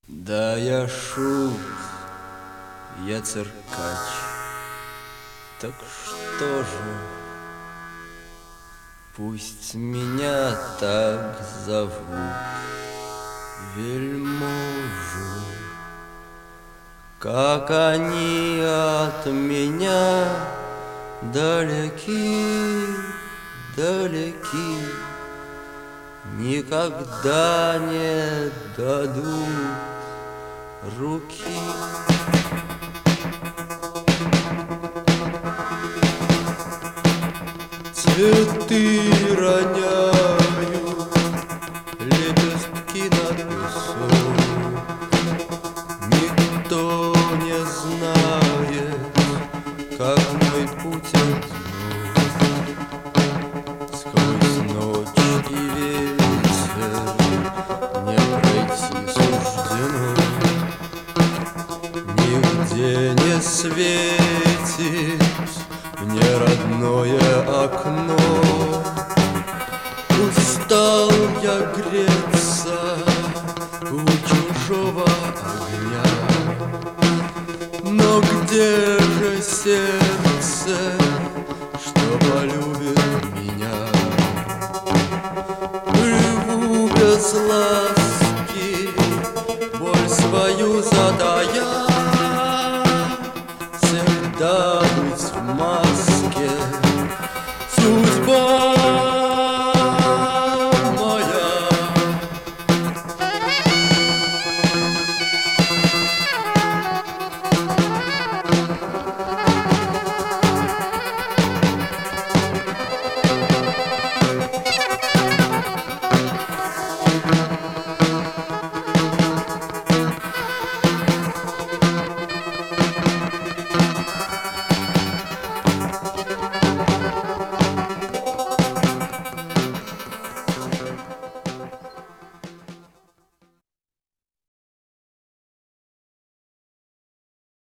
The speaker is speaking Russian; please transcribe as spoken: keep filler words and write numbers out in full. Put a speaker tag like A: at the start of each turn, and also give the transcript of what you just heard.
A: Да, я шут, я циркач. Так что же, пусть меня так зовут, вельможи, как они от меня далеки, далеки, никогда не дадут руки. Цветы роняют лепестки над песок. Никто не знает, как мой путь одинок. Сквозь ночь и ветер не пройти суждено. Нигде не свет